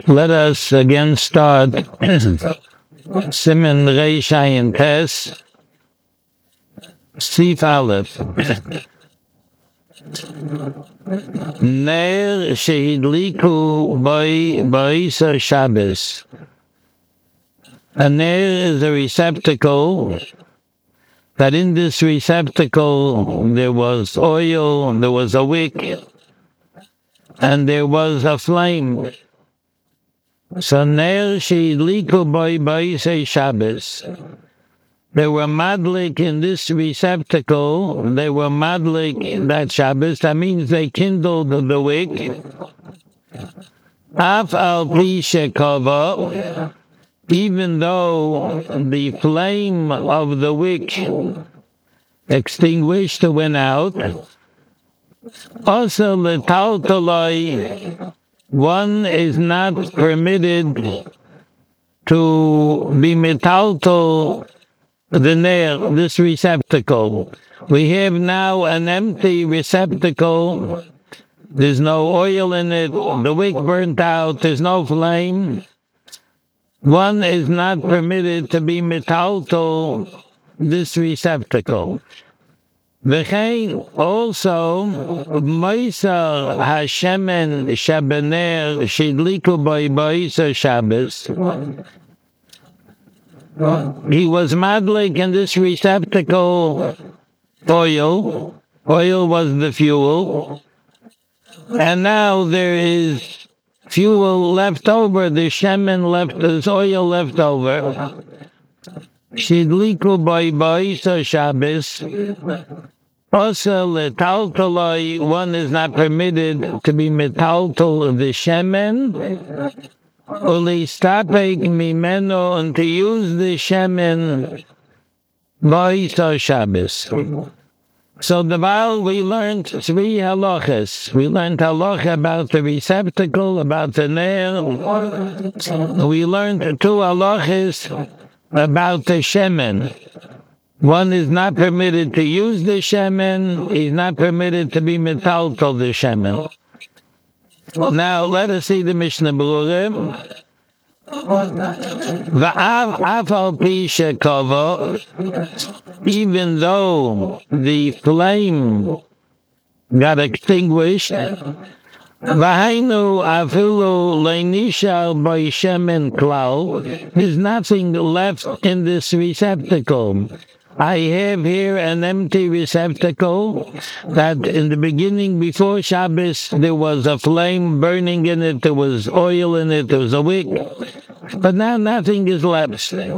Let us again start Siman Reish Ayin Tes Sif Aleph. Ner Shehidliku Ba'isa Shabbos. A ner is a receptacle, that in this receptacle there was oil, there was a wick, and there was a flame. So ner sheidliku ba'isa Shabbos. They were madlik in this receptacle. They were madlik that Shabbos. That means they kindled the wick. Af al pi shekava, even though the flame of the wick extinguished, went out. Also, letaltalai, one is not permitted to be metaltal the ner, this receptacle. We have now an empty receptacle. There's no oil in it. The wick burnt out. There's no flame. One is not permitted to be metaltal this receptacle. V'chein also Moisar Hashemen Shabaner Shidliku Ba'isa Shabbos. He was madlik in this receptacle oil. Oil was the fuel. And now there is fuel left over. There's shemen left, there's oil left over. Shidliku Ba'isa Shabbos. Also, letaltalai, one is not permitted to be metaltal the shemen, only stapek mimeno, and to use the shemen ba'isa Shabbos. So the while we learned three halachas. We learned halacha about the receptacle, about the ner. We learned two halachas about the shemen. One is not permitted to use the shemen. He's not permitted to be metaltal the shemen. Now let us see the Mishnah Berurah. V'af al pi shekava, even though the flame got extinguished, v'hainu afilu le'nishar b'shemen klal, there's nothing left in this receptacle. I have here an empty receptacle that in the beginning, before Shabbos, there was a flame burning in it, there was oil in it, there was a wick, but now nothing is left.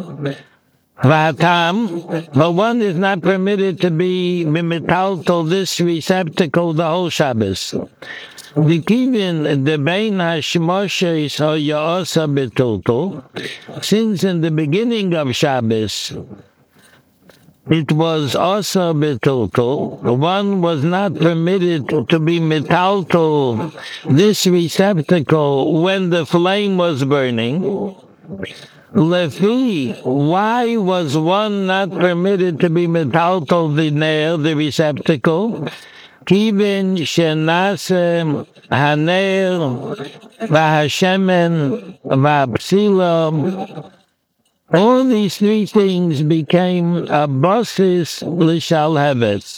V'atam, but one is not permitted to be metaltal this receptacle the whole Shabbos. V'kivin the bein hashmoshes ha'ya'asa betultul, since in the beginning of Shabbos, it was also betultul. One was not permitted to be metaltal this receptacle when the flame was burning. Lefi, why was one not permitted to be metaltal the ner, the receptacle? Kivin shenase haner v'hashemen v'apsila. All these three things became a basis l'shalheves.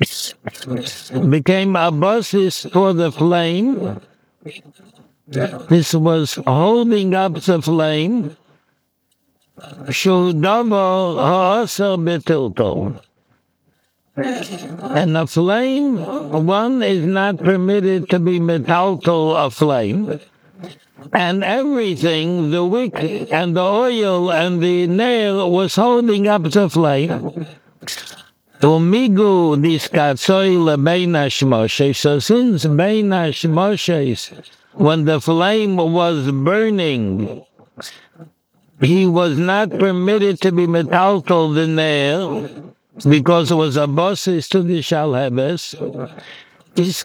Became a basis for the flame. This was holding up the flame. Shudavo ha'asar betilto. And the flame, one is not permitted to be metaltal a flame. And everything, the wick and the oil and the nail was holding up the flame. Umigu diskatsoi lebeina shmoshes. So since beina shmoshes, when the flame was burning, he was not permitted to be metaltal the nail, because it was a basis to the shalheves. So it's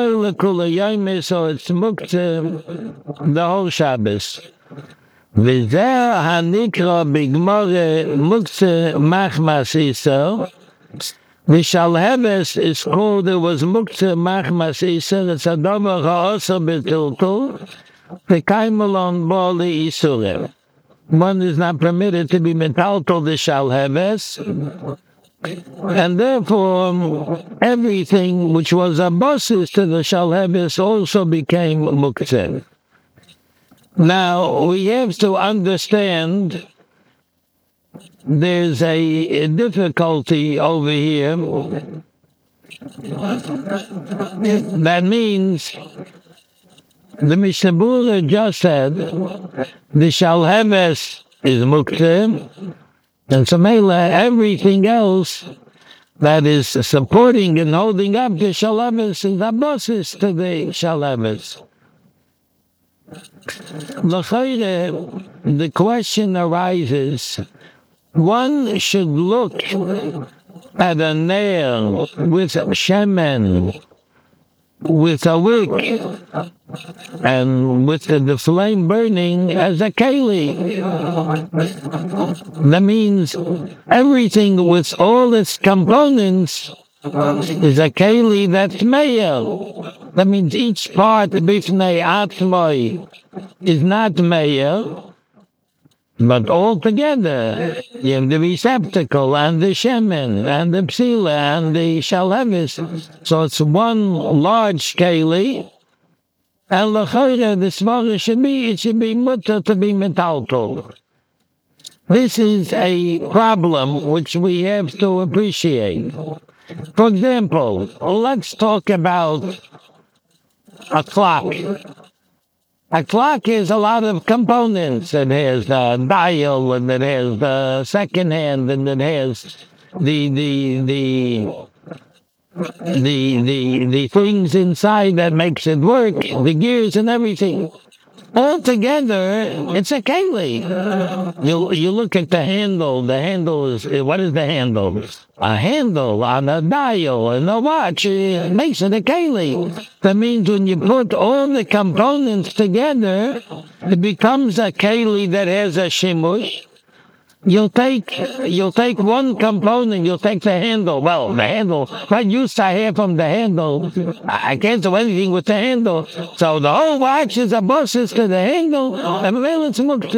muktzah the whole Shabbos. V'zeh hanikra b'gmore muktzah machmas iso. The Shalheves is called, it was Muktzah Machmas Iser, it's a Domer Ha'asa B'tiltul, Pekaimelon Bali Isurim. One is not permitted to be metaltal the Shalheves, and therefore everything which was a basis to the Shalheves also became Muktzeh. Now, we have to understand there's a difficulty over here. That means the Mishnah Berurah just said the Shalheves is Muktzeh, and so everything else that is supporting and holding up the Shalheves is a basis to the Shalheves. The question arises, one should look at a nail with shemen, with a wick, and with the flame burning as a keli. That means everything with all its components is a keli that's meir. That means each part bifnei atzmoi is not meir, but all together you have the receptacle and the shemen and the psila and the shalheves. So it's one large keli, and l'chayre the svara should be mutter to be metaltal. This is a problem which we have to appreciate. For example, let's talk about a clock. A clock has a lot of components. It has the dial, and it has the second hand, and it has the things inside that makes it work, the gears and everything. Altogether, it's a keli. You look at the handle. The handle is, what is the handle? A handle on a dial and a watch. It makes it a keli. That means when you put all the components together, it becomes a keli that has a shimush. You'll take one component, you'll take the handle. Well, the handle, what use I have from the handle? I can't do anything with the handle. So the whole watch is a basis to the handle, and it's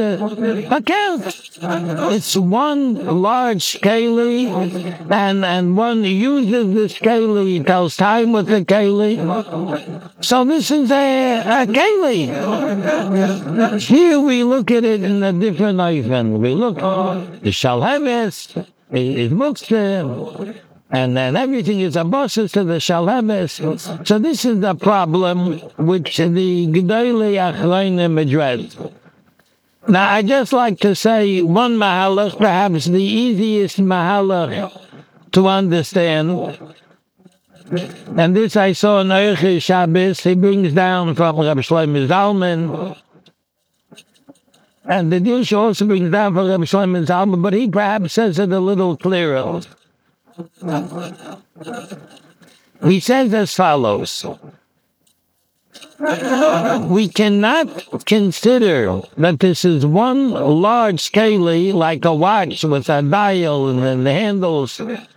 It's one large keli, and one uses this keli, tells time with the keli. So this is a keli. Here we look at it in a different item. We look the Shalheves is Muktzeh, and then everything is a basis to the Shalheves. So this is the problem which the Gedolei Achronim address. Now, I just like to say one mahalach, perhaps the easiest mahalach to understand, and this I saw in Eichel Shabbos. He brings down from Rabbi Shlomo Zalman, and the Dirshu also brings down from Rabbi Shlomo Zalman, but he perhaps says it a little clearer. He says as follows: we cannot consider that this is one large keli like a watch with a dial and the handles.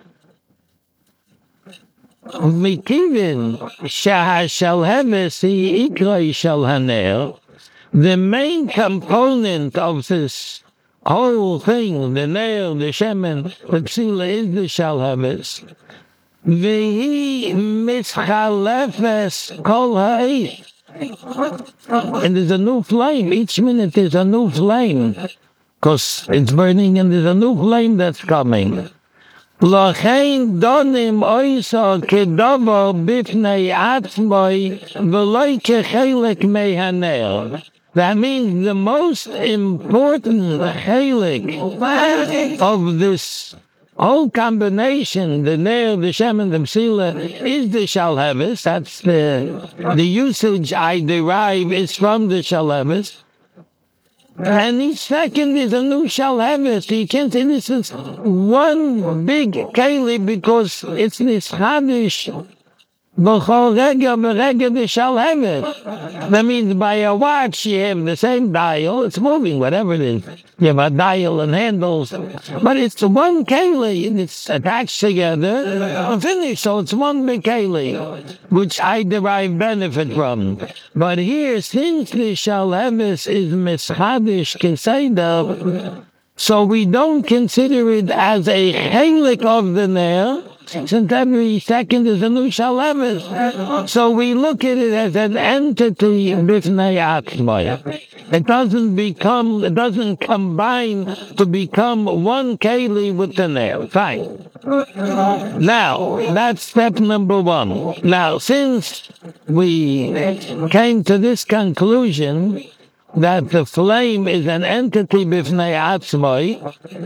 Mikivin shahashalheves ikroi shel haner. The main component of this whole thing, the nail, the shemen, the psila, is the shalheves. Vehi mischalefes kol ha'is. And there's a new flame. Each minute there's a new flame. Because it's burning and there's a new flame that's coming. L'chein donim oisa kedovo bifnei atzmoi v'loi kechelek mehanel. That means the most important chelik of this whole combination, the nail, the shemen, the psila, is the shalheves. That's the usage I derive is from the shalheves. And each second is a new shalheves. You can't say this is one big keli because it's this chadish That means by a watch you have the same dial, it's moving, whatever it is. You have a dial and handles, but it's one keli and it's attached together and finished, so it's one big keli, which I derive benefit from. But here, since the shalheves is mischadish keseda, so we don't consider it as a chelik of the nail, since every second is a new shalevis. So we look at it as an entity b'fnei atzmai. It doesn't combine to become one keli with the nail. Fine. Now, that's step number one. Now, since we came to this conclusion that the flame is an entity b'fnei atzmai,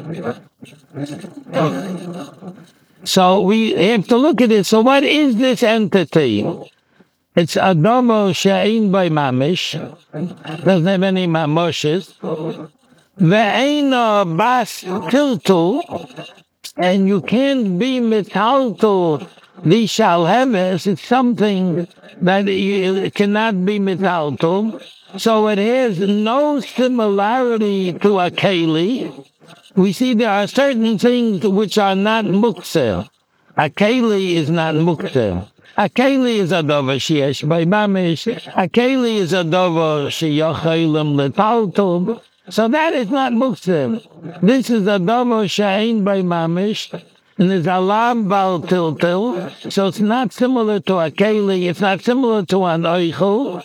so we have to look at it. So what is this entity? It's Adomo She'in by Mamish. Doesn't have any Mamoshes. Ve'ena Bas Tiltu. And you can't be Metalto. The Shalheves. It's something that it cannot be Metalto. So it has no similarity to a Keli. We see there are certain things which are not muktzeh. A keli is not muktzeh. A keli is a dover sheyesh by mamish. A keli is a dover sheyochelim letaltub. So that is not muktzeh. This is a dover she'ein by mamish. And there's a lam bal tiltil. So it's not similar to a keli. It's not similar to an oichel.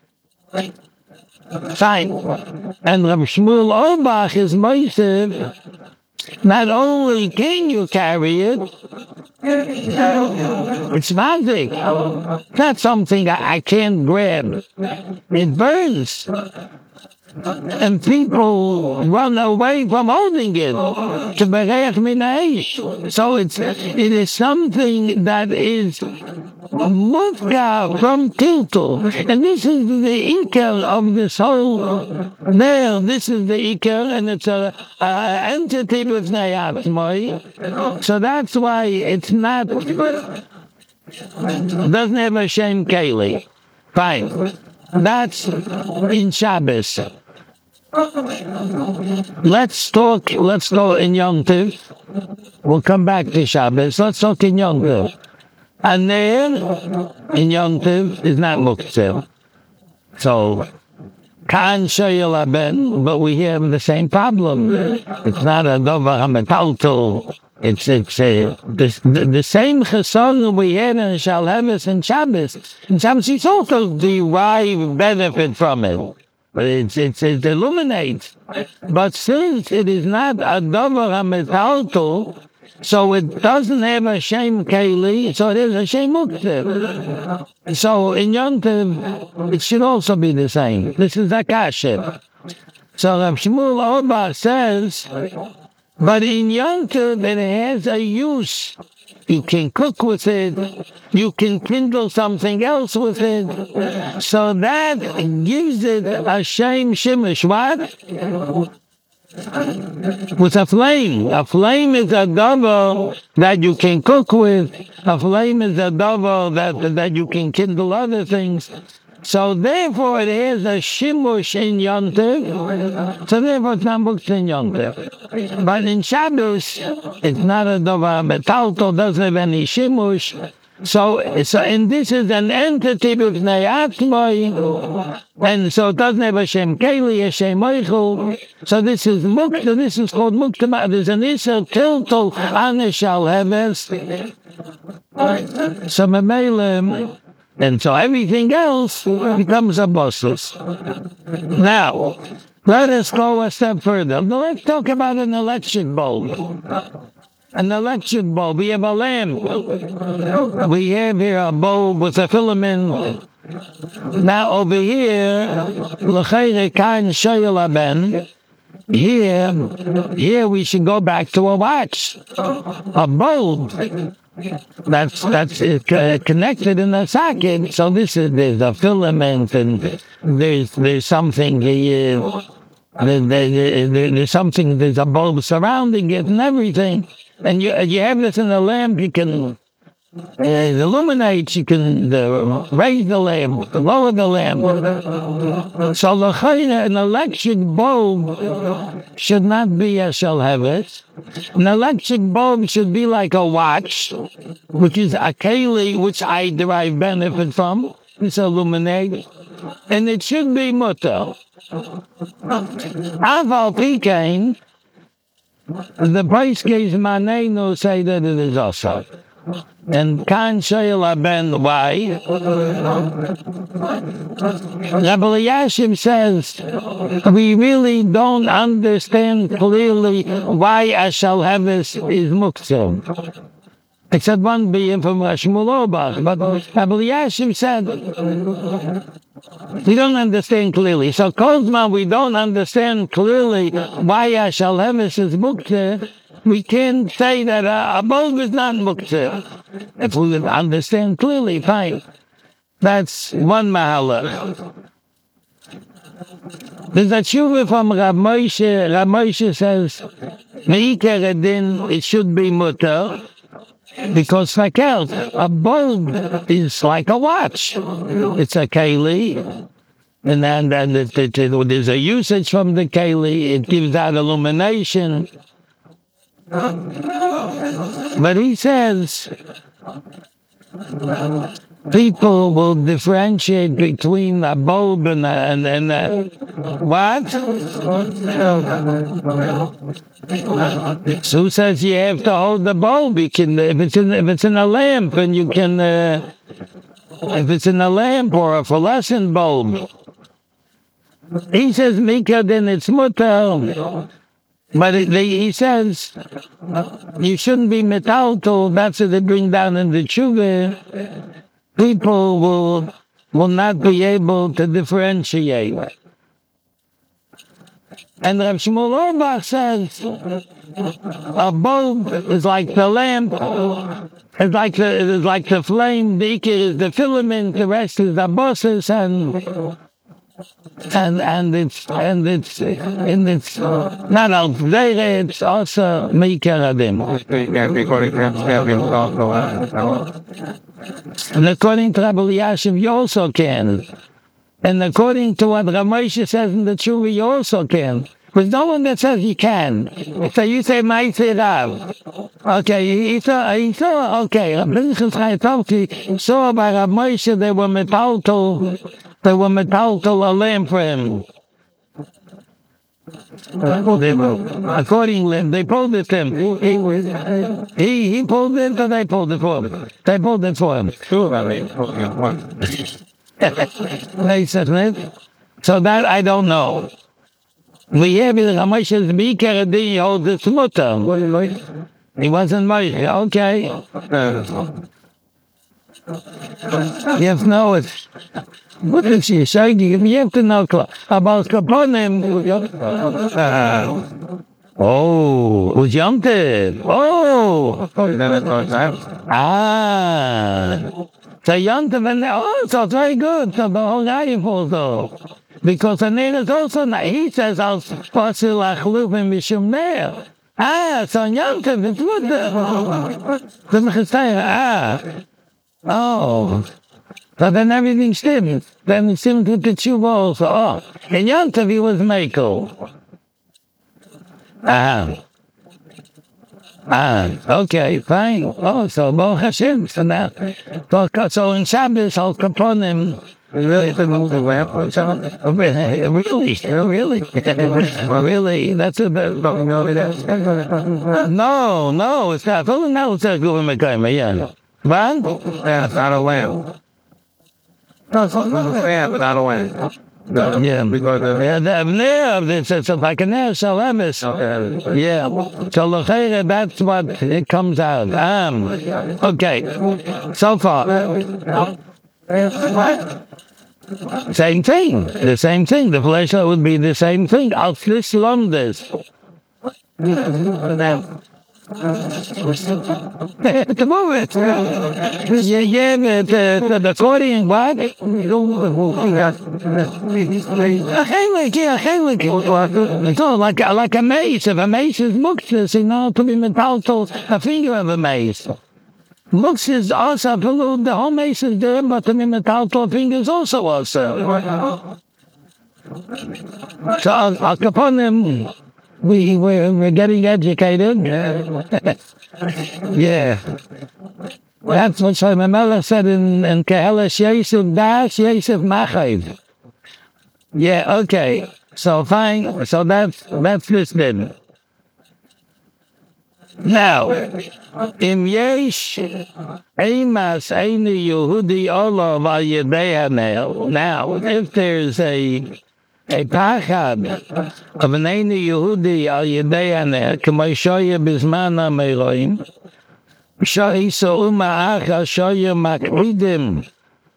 Fine. And Rav Shmuel Auerbach is moisev. Not only can you carry it, it's magic. It's not something I can't grab. It burns. And people run away from holding it to berech min ha'esh. So it is something that is mufka from tiltul. And this is the ikar of this whole nail. This is the ikar, and it's an entity with ne'atzmai. So that's why it's not, doesn't have a shem keli. Fine. That's in Shabbos. Let's go in Yom Tov. We'll come back to Shabbos. Let's talk in Yom Tov. And there, in Yom Tov, is not muktzeh. So, Kan Shayel Aben, but we have the same problem. It's not a Dover HaMetaltel. It's the same chesron we had in Shalheves and Shabbos. In Shabbos, it's also derive benefit from it. But it illuminates. But since it is not a Dover HaMetaltel, so it doesn't have a Shem Keli, so it is a Shem Muktzeh. So in Yom Tov, it should also be the same. This is a Kasher. So Rav Shmuel Auerbach says, but in Yom Tov, it has a use. You can cook with it. You can kindle something else with it. So that gives it a Shem Shemesh. What? With a flame. A flame is a double that you can cook with. A flame is a double that you can kindle other things. So therefore it has a shimush in Yom Tov. So therefore it's not booked in Yom Tov. But in Shabbos, it's not a davar metalto, doesn't have any shimush. So and this is an entity with ne'atzmai, and so it doesn't have a shem keli, a shem oichel. So this is mukta. This is called mukta. There's an isel tiltol anishal heves. So memelim. And so everything else becomes a bossus. Now, let us go a step further. Now, let's talk about an electric bulb. An electric bulb. We have a lamp. We have here a bulb with a filament. Now, over here, l'chayre kain shayel aben. Here we should go back to a watch, a bulb. That's connected in the socket. So there's a filament, and there's something here. There's something. There's a bulb surrounding it and everything. And you have this in the lamp. You can illuminates, you can raise the lamp, lower the lamp. So an electric bulb should not be a shalhevet. An electric bulb should be like a watch, which is a keli, which I derive benefit from. It's illuminated. And it should be mutter. Aval Pikain, the price case Manenu say that it is also. And Khan Shayla Ben, why? Rabbi Elyashim says, we really don't understand clearly why Ashalheves is Muktzah. Except one being from Shmuel Auerbach. But Rabbi Elyashim said, we don't understand clearly. So, Kozman, we don't understand clearly why Ashalheves is Muktzah. We can't say that a bulb is not muktzah. If we understand clearly, fine. That's one mahala. There's a tshuva from Rav Moshe. Rav Moshe says, Me'ikar edin, it should be mutter, because fakelt, a bulb is like a watch. It's a keli. And then there's a usage from the keli. It gives out illumination. But he says people will differentiate between a bulb and a what? So says you have to hold the bulb. You can if it's in a lamp, and you can if it's in a lamp or a fluorescent bulb. He says Mika, then it's mutar. But he says you shouldn't be metaltal. That's what they bring down in the tshuva. People will not be able to differentiate. And Rav Shmuel Auerbach says a bulb is like the lamp. It's like the flame. The ikir is the filament. The rest is the bosses and it's not al it's also meikaradim. And according to Rabbi Elyashim, you also can. And according to what Rav Moshe says in the Tshuva, you also can. There's no one that says you can. So you say Ma'aseh Rav. Okay, he saw okay. Pinchas Chaytovsky saw by Rav Moshe they were metaltal a lamp for him. Accordingly, they pulled it to him. He pulled it, or they pulled it for him? They pulled it for him. They said, so that I don't know. We have it, Ramoshe's Bikar, he holds his mutter. He wasn't Moshe, okay. You have to know it. What is she saying? You have to know about Kaponim. Oh, Yom Tov. Oh. So Yom Tov, so very good. So the whole guy falls off. Because the name is also, he says, I'll pasil achluvim mishum ner. So Yom Tov, it's good. Oh. So then everything stems. Then it seems with the tshuva also. Oh. In Yom Tov he was Mekel. Okay, fine. Oh, so Baruch Hashem. So now, so in Shabbos, I'll upon him. Really? Really? That's a bit. No, it's not. No, it's a good yeah. What? That's not a lamp. Not a lamp. Yeah, because it's like an air salamis. Yeah, so that's what it comes out. Okay, so far. Same thing. The same thing. The flesh would be the same thing. Al this lumdes. At the moment, the accordion, what? So like a mace. If a mace is muktzah, to be metaltal, a finger of a mace. Muktzah is also the whole mace is there, but the metal fingers also. So Al Capone, we're getting educated. Yeah. That's what Shlomo Melech said in Keheles Yosef Das, Yosef Machav. Yeah, okay. So fine. So that's this then. Now, im yesh emas eini Yehudi olav al yedei hanel. Now, if there's a pachad of an eini Yehudi al yedei hanel, k'mo shoya bizman ha-meroim, shoyso uma'acha shoya makridim,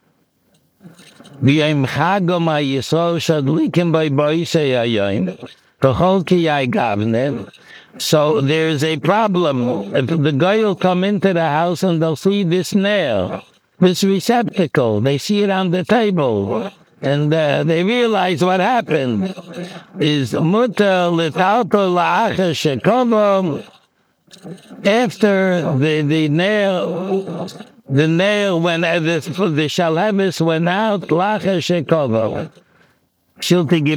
v'yem chagom ha-yisrael shadlikim by boisei hayoim, v'chol ki yai gavnet. So there's a problem. If the guy will come into the house and they'll see this nail, this receptacle, they see it on the table, and they realize what happened is mutar l'tauto la'achar shekovo. After the nail when the shalhemis went out, la'achar shekovo. Now, let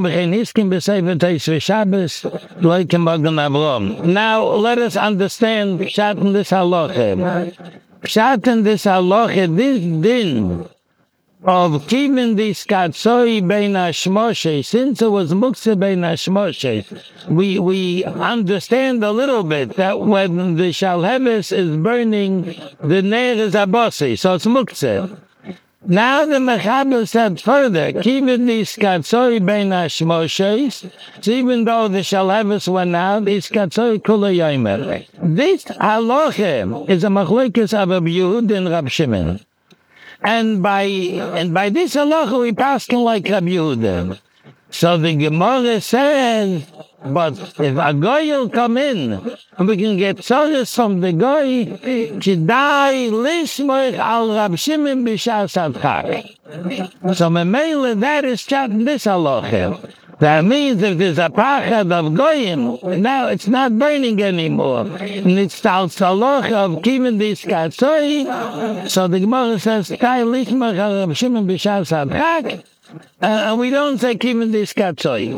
us understand Pshat in this halacha. Pshat in this halacha, this din of keeping this katsoi bein hashmoshes, since it was muktzah bein hashmoshes, we understand a little bit that when the shalhemis is burning, the neir is abossi, so it's muktzah. Now the Mechaber said further, keeping these katsoi bein hashmoshes, even though the shalhemis went out, is katsoi kula yomer. This halacha is a machlokes of Rabbi Yehuda and Rabbi Shimon, and by this halacha we pass like Rabbi Yehuda. So the Gemara says, but if a guy will come in, and we can get service from the guy, Kidai Lishmoich al Rab Shimon b'shas adchar. So Memele, that is chatting this halacha. That means if there's a pachad of goyim, now it's not burning anymore. And it's the halacha of keeping this katsoi. So the Gemara says, Kidai Lishmoich al Rab Shimon b'shas adchar. And we don't say keeping this katsoi.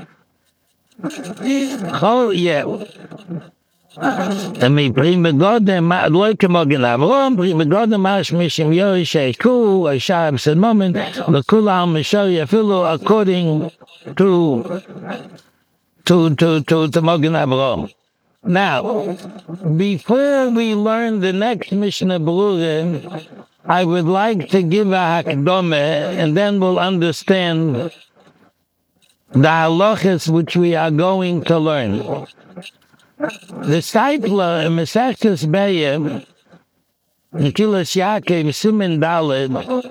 Oh, yeah. I mean, prima godem, loike mogen avrom, prima godem mash mishim yoi sheiku, a shab said moment, the kula mishori afilu according to mogen avrom. Now, before we learn the next Mishnah Berurah, I would like to give a hakdome, and then we'll understand the halachas which we are going to learn. The Steipler in Mesechtes Be'er, in Kilas Yaakov Siman Daled,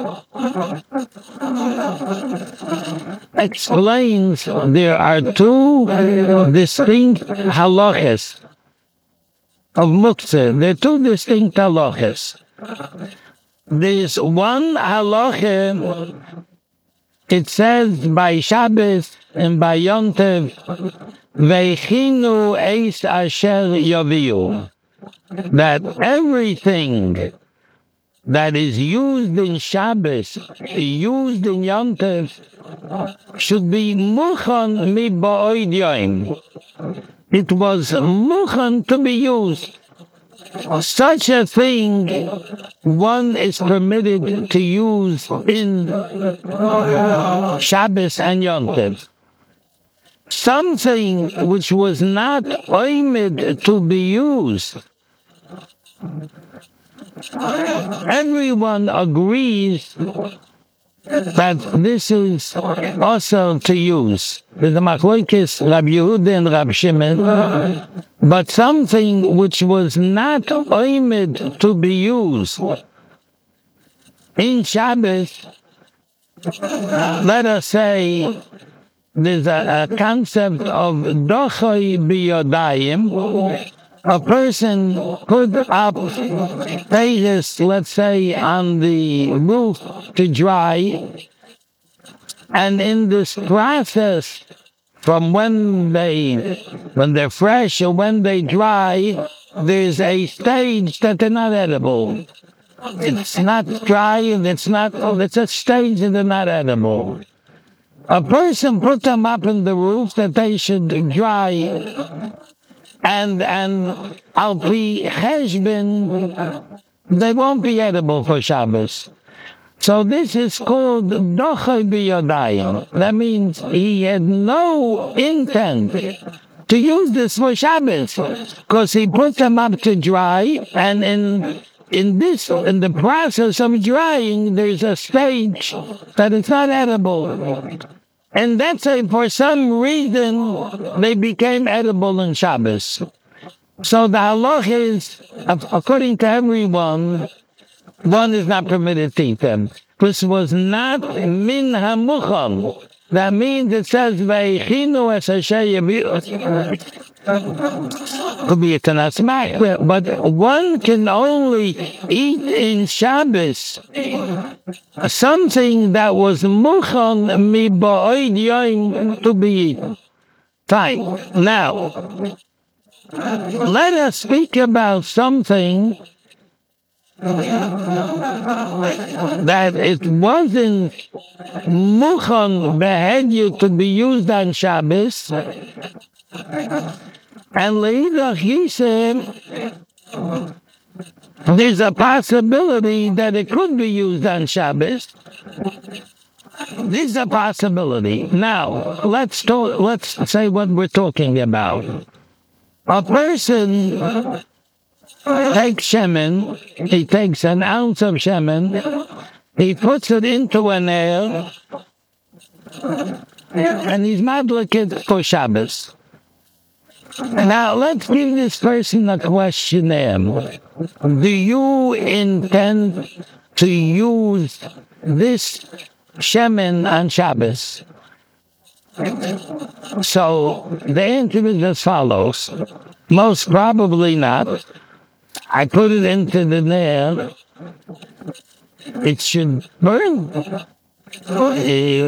explains there are two distinct halachas of muktzah. There are two distinct halachas. There's one halacha, it says by Shabbos and by Yom Tov, Veichinu eis asher yaviu, that everything that is used in Shabbos, used in Yom Tov, should be muchan mi ba'od yom. It was muchan to be used. Such a thing one is permitted to use in Shabbos and Yom Tov. Something which was not oimid to be used, everyone agrees that this is also to use. The machlokes Rabbi Yehuda and Rabbi Shimon, but something which was not oimid to be used in Shabbos, let us say, there's a concept of dochoi biyodayim. A person put up pages, let's say, on the roof to dry, and in this process, from when they're fresh or when they dry, there's a stage that they're not edible. It's not dry, and it's a stage that they're not edible. A person put them up in the roof that they should dry, and al pi cheshbon, they won't be edible for Shabbos. So this is called dochai b'yodayim. That means he had no intent to use this for Shabbos, because he put them up to dry, and in the process of drying, there's a stage that it's not edible. And for some reason, they became edible in Shabbos. So the halach is, according to everyone, one is not permitted to eat them. This was not min hamucham. That means it says, Veichinu es could be a tanasmak, but one can only eat in Shabbos something that was mucham mi ba'oid yom to be eaten. Fine. Now, let us speak about something that it wasn't mucham behedyu to be used on Shabbos, and leidach yisem, there's a possibility that it could be used on Shabbos. This is a possibility. Now, let's say what we're talking about. A person takes shemen, he takes an ounce of shemen, he puts it into an air, and he's madliked for Shabbos. Now, let's give this person a questionnaire. Do you intend to use this shemen on Shabbos? So, the answer is as follows. Most probably not. I put it into the nail. It should burn. Put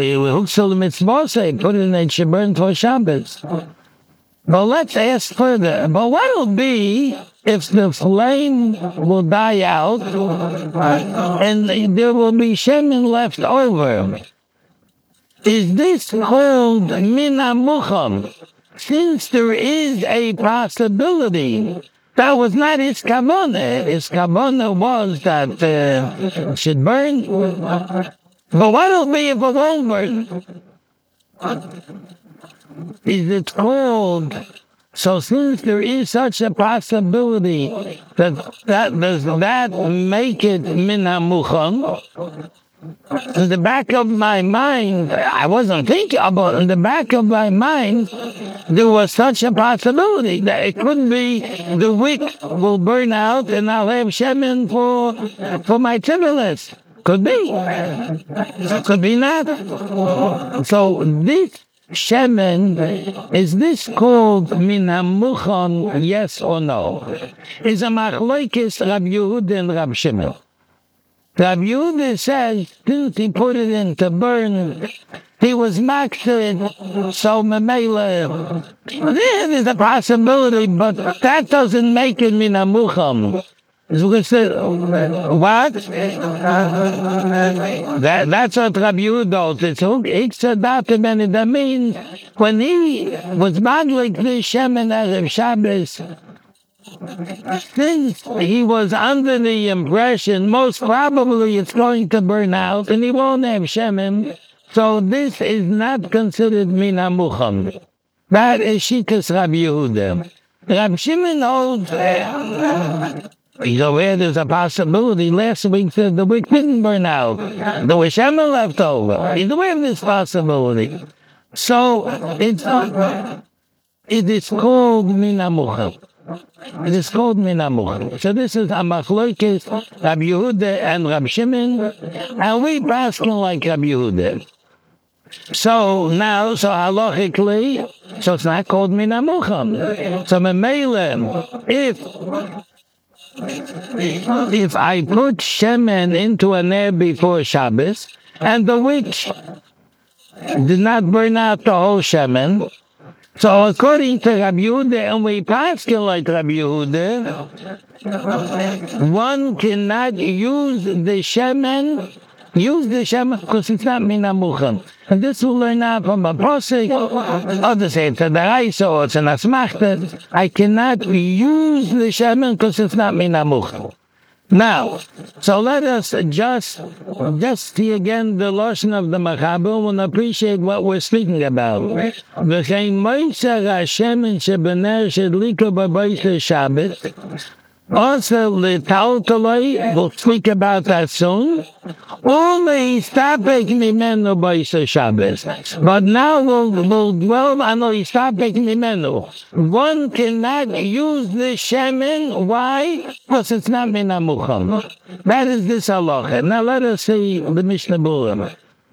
it in, it should burn for Shabbos. But let's ask further. But what will be if the flame will die out and there will be shemen left over? Is this called min hamucham? Since there is a possibility, that was not his kavanah. His kavanah was that it should burn. But what will be if it won't burn? Is it called? So since there is such a possibility, that does that make it min hamucham? In the back of my mind, I wasn't thinking about. In the back of my mind, there was such a possibility that it could be the wick will burn out, and I'll have shemen for my tefillahs. Could be. Could be not. So this shemen, is this called min hamucham, yes or no? Is a machlokes Rab Yehuda and Rab Shimon. Rab Yehuda says, since he put it in to burn, he was maksid, so memela. There is a possibility, but that doesn't make it min hamucham. What? That's what Rabbi Yehuda says. That means when he was madlik the shemen as Shabbos, since he was under the impression most probably it's going to burn out and he won't have shemen, so this is not considered min hamucham. That is shitas Rabbi Yehuda. Rabbi Shimon holds. He's aware there's a possibility. Last week said the wick didn't burn out. There was shemen left over. He's aware of this possibility. So it is called min hamucham. It is called min hamucham. So this is a machlokes Rabbi Yehuda and Rabbi Shimon, and we paskin like Rabbi Yehuda. So now, halachically, so it's not called min hamucham. So memele, if I put shemen into an air before Shabbos, and the wick did not burn out the whole shemen, So according to Rabbi Yehuda, and we paskin like Rabbi Yehuda, one cannot use the shemen because it's not min hamuchan. And this will learn out from a posik. Others say it's a daraisa or it's an asmachta. I cannot use the shemen because it's not min hamuchan. Now, so let us just see again the lesson of the Machaber and appreciate what we're speaking about. V'chein moisar hashemen shebener shedliko b'boisei Shabbos. Also, the Taltaloi, we'll speak about that soon. Only stapek mimenu boisei Shabbos. But now we'll dwell on the stapek mimenu. One cannot use the shemen. Why? Because it's not min hamucham. That is this halacha. Now let us see the Mishnah Berurah.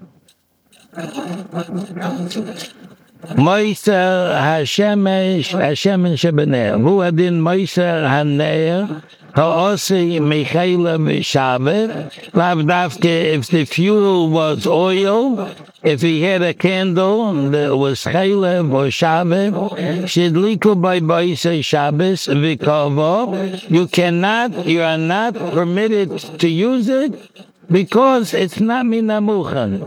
Moiser Hashemen shebener. Hu adin Moiser haneir ha'osi michela mishavet. Lav dafke, if the fuel was oil, if he had a candle that was chelev or shavet, shidliku by boisei Shabbos v'kavo. You are not permitted to use it because it's not min hamuchan.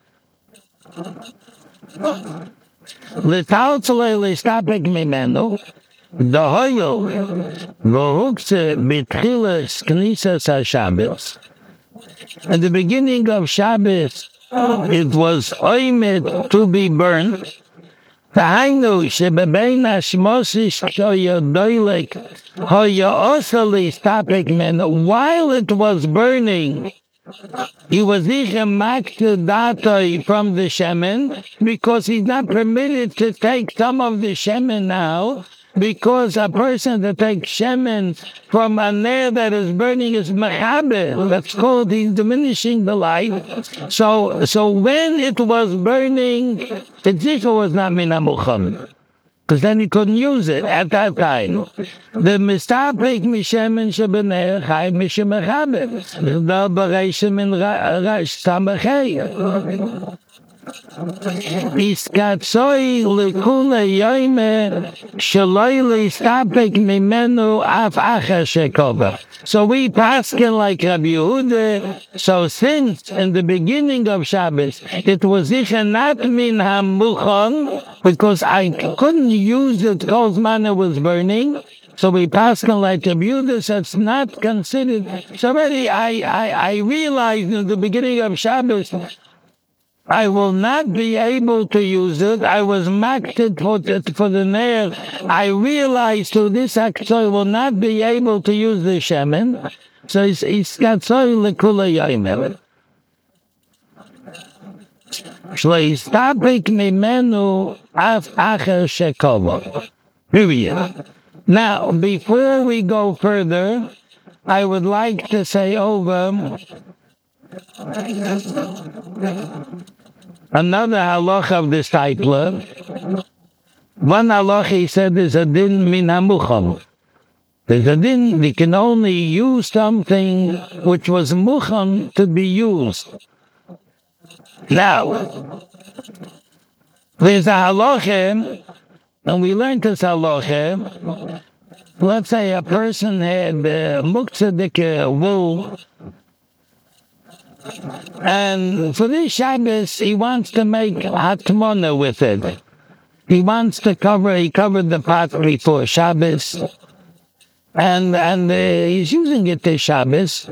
L'taltzalei l'stapek mimenu, Dahoyo, v'hukse b'tchilas knisas haShabbos. At the beginning of Shabbos, it was oimed to be burned. Tahainu shebebein hashmosish shoyodoilek hoya also l'stapek mimenu. While it was burning, he was datoi from the shemen because he's not permitted to take some of the shemen now, because a person that takes shemen from a nair that is burning is mechaber. That's called he's diminishing the light. So when it was burning, the tzika was not min hamucham, because then he couldn't use it at that time. The mistapek mishemen shebener chay mishemechaber. The bereishim in rash samachei. Iskatzoi lekule yoyme shaloi listapek mimenu af achar shekover. So we paskin like Rabbi Yehuda. So since in the beginning of Shabbos it was not min hamuchon, because I couldn't use it because manna was burning, so we paskin like Rabbi Yehuda, so it's not considered. So already I realized in the beginning of Shabbos I will not be able to use it. I was marked for the nair. I realized through this act, so I will not be able to use the shemen. So it's got so lekula yoymer. Shleistapik mimenu af acher shekovo. Period. Now, before we go further, I would like to say over another halacha of this type. One halacha, he said, is a din min hamucham. There's a din, we can only use something which was mucham to be used. Now, there's a halacha, and we learned this halacha. Let's say a person had muktzah wool, and for this Shabbos, he wants to make hatmona with it. He wants to he covered the pot before Shabbos, and he's using it this Shabbos.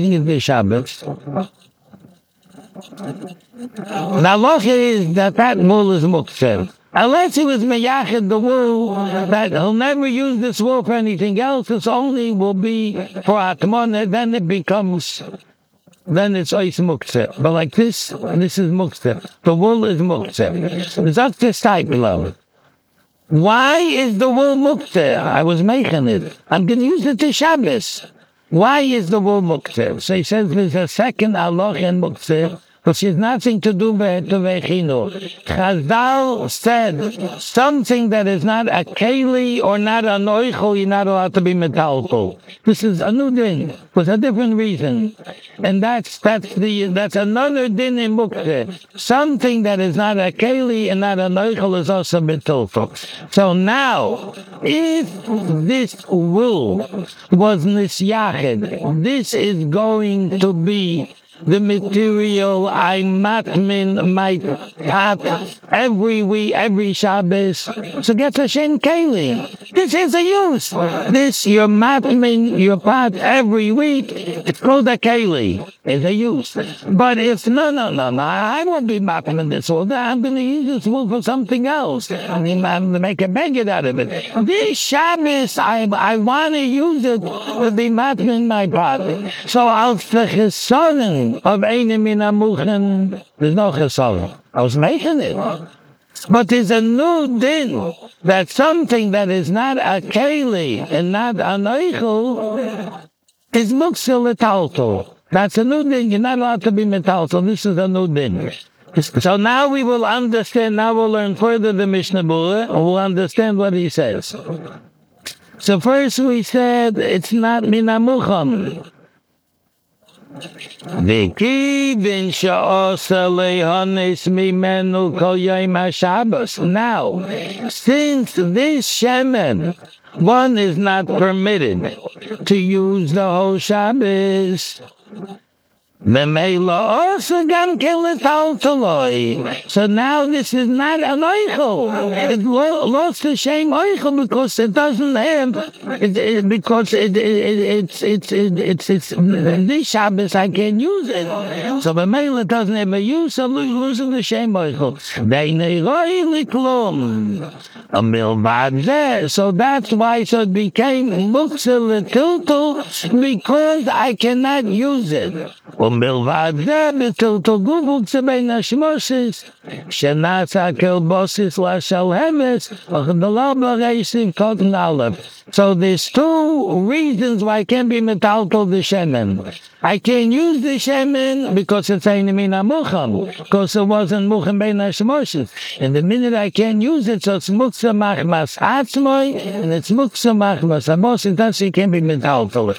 Now, look, is that wool is muktzah. Unless he was meyached the wool, that he'll never use this wool for anything else, it only will be for hatmona, then it becomes... Then it's ois muktzeh. But like this is muktzeh. The wool is muktzeh. It's not this type, beloved. Why is the wool muktzeh? I was making it. I'm going to use it to Shabbos. Why is the wool muktzeh? So he says there's a second halacha in muktzeh, which has nothing to do with chinuch. Chazal said something that is not a keli or not a noichel, you're not allowed to be metalful. This is a new din with a different reason, and that's another din in muktzeh. Something that is not a keli and not a noichel is also metalful. So now, if this will was nisyached, this is going to be the material I matmin my pot every week, every Shabbos. So get a shen keli. This is a use. This you're matmin your pot every week. It's called a keli. It's a use. But if no, I won't be matmin this all day. I'm going to use this wool for something else. I'm going to make a baguette out of it. This Shabbos, I want to use it to be matmin my pot. So I'll chesaron of eine mina muchen. There's no chesaron. I was making it. But there's a new din that something that is not a keli and not a noichel is muktzeh letalto. That's a new din. You're not allowed to be metalto. This is a new din. So now we will understand. Now we'll learn further the Mishnah Berurah, and we'll understand what he says. So first we said it's not mina mucham. V'kivin she'osa lehonis mimenu kol yom haShabbos. Now, since this shemen, one is not permitted to use the whole Shabbos, so now this is not an oichel. It lost the same oichel because it doesn't have because it's this Shabbos I can't use it. So the male doesn't have a use, so losing the same oichel. So that's why it became muktzeh letiltul, because I cannot use it. ומלבד זה, בטלטול מוקצה בין השמוsis, שנעשה כלבוסיס לשלהמס, וכדלה ברייסים קוטן א'. So there's two reasons why I can't be metaltal the shemen. I can't use the shemen because it's ein mina mucham, because it wasn't mucham bein hashmoshes. And the minute I can't use it, so it's muktzah machmas atzmoi, and it's muktzah machmas amos, and thus it can't be metaltal.